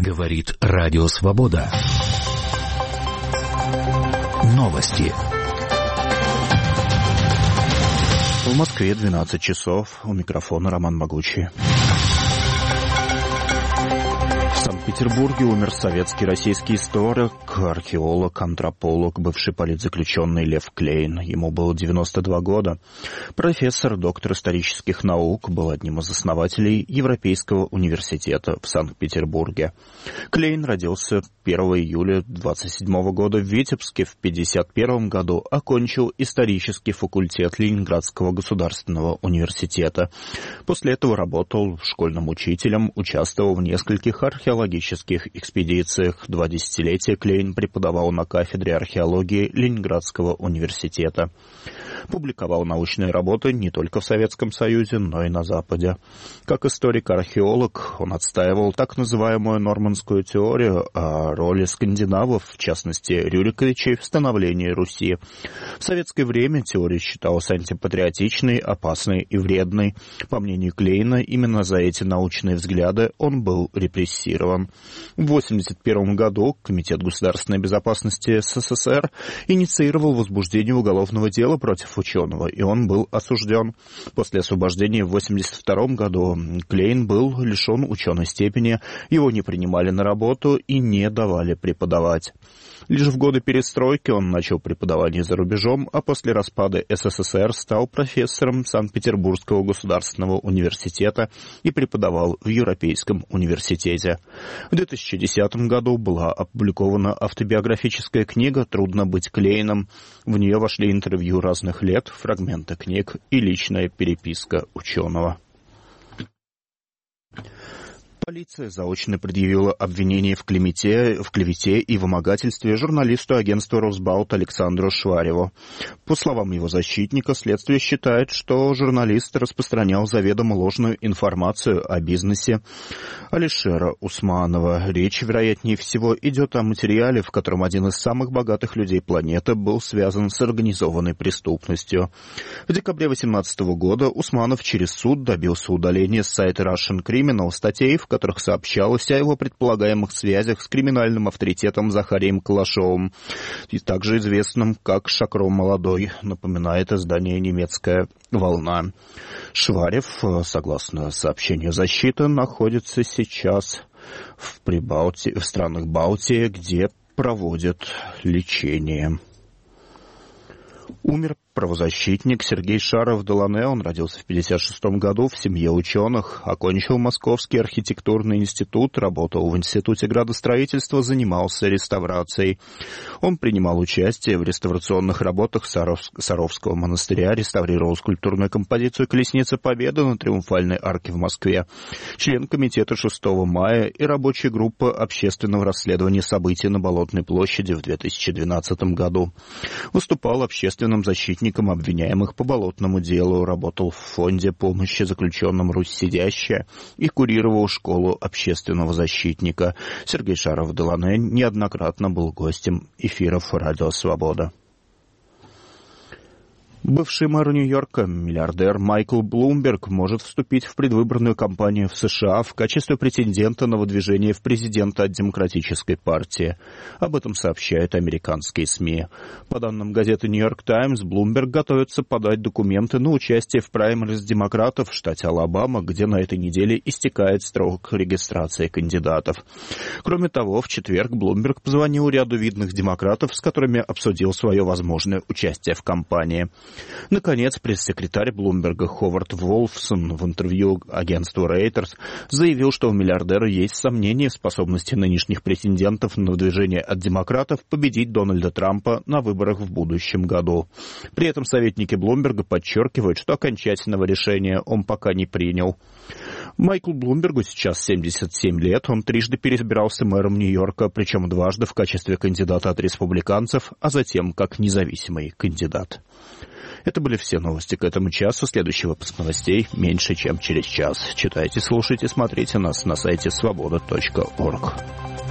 Говорит Радио Свобода. Новости. В Москве 12 часов. У микрофона Роман Могучий. В Санкт-Петербурге умер советский российский историк, археолог, антрополог, бывший политзаключенный Лев Клейн. Ему было 92 года. Профессор, доктор исторических наук, был одним из основателей Европейского университета в Санкт-Петербурге. Клейн родился 1 июля 1927 года в Витебске. В 1951 году окончил исторический факультет Ленинградского государственного университета. После этого работал школьным учителем, участвовал в нескольких археологических экспедициях. 2 десятилетия Клейн преподавал на кафедре археологии Ленинградского университета. Публиковал научные работы не только в Советском Союзе, но и на Западе. Как историк-археолог он отстаивал так называемую нормандскую теорию о роли скандинавов, в частности Рюриковичей, в становлении Руси. В советское время теория считалась антипатриотичной, опасной и вредной. По мнению Клейна, именно за эти научные взгляды он был репрессирован. В 1981 году Комитет государственной безопасности СССР инициировал возбуждение уголовного дела против ученого, и он был осужден. После освобождения в 1982 году Клейн был лишен ученой степени, его не принимали на работу и не давали преподавать. Лишь в годы перестройки он начал преподавание за рубежом, а после распада СССР стал профессором Санкт-Петербургского государственного университета и преподавал в Европейском университете. В 2010 году была опубликована автобиографическая книга «Трудно быть Клейном». В нее вошли интервью разных лет, фрагменты книг и личная переписка ученого. Полиция заочно предъявила обвинение в клевете и вымогательстве журналисту агентства «Росбалт» Александру Швареву. По словам его защитника, следствие считает, что журналист распространял заведомо ложную информацию о бизнесе Алишера Усманова. Речь, вероятнее всего, идет о материале, в котором один из самых богатых людей планеты был связан с организованной преступностью. В декабре 2018 года Усманов через суд добился удаления с сайта Russian Criminal статей, в которых сообщалось о его предполагаемых связях с криминальным авторитетом Захарием Калашовым, и также известным как Шакром Молодой, напоминает издание «Немецкая волна». Шварев, согласно сообщению защиты, находится сейчас в странах Балтии, где проводят лечение. Умер правозащитник Сергей Шаров-Делане. Он родился в 1956 году в семье ученых, окончил Московский архитектурный институт, работал в Институте градостроительства, занимался реставрацией. Он принимал участие в реставрационных работах Саровского монастыря, реставрировал скульптурную композицию «Колесница Победы» на Триумфальной арке в Москве, член комитета 6 мая и рабочей группы общественного расследования событий на Болотной площади в 2012 году. Выступал общественным защитником обвиняемых по болотному делу, работал в фонде помощи заключенным «Русь сидящая» и курировал школу общественного защитника. Сергей Шаров-Делане неоднократно был гостем эфиров «Радио Свобода». Бывший мэр Нью-Йорка, миллиардер Майкл Блумберг, может вступить в предвыборную кампанию в США в качестве претендента на выдвижение в президенты от Демократической партии. Об этом сообщают американские СМИ. По данным газеты «Нью-Йорк Таймс», Блумберг готовится подать документы на участие в праймериз демократов в штате Алабама, где на этой неделе истекает срок регистрации кандидатов. Кроме того, в четверг Блумберг позвонил ряду видных демократов, с которыми обсудил свое возможное участие в кампании. Наконец, пресс-секретарь Блумберга Ховард Волфсон в интервью агентству Reuters заявил, что у миллиардера есть сомнения в способности нынешних претендентов на выдвижение от демократов победить Дональда Трампа на выборах в будущем году. При этом советники Блумберга подчеркивают, что окончательного решения он пока не принял. Майклу Блумбергу сейчас 77 лет, он трижды переизбирался мэром Нью-Йорка, причем дважды в качестве кандидата от республиканцев, а затем как независимый кандидат. Это были все новости к этому часу. Следующий выпуск новостей меньше, чем через час. Читайте, слушайте, смотрите нас на сайте svoboda.org.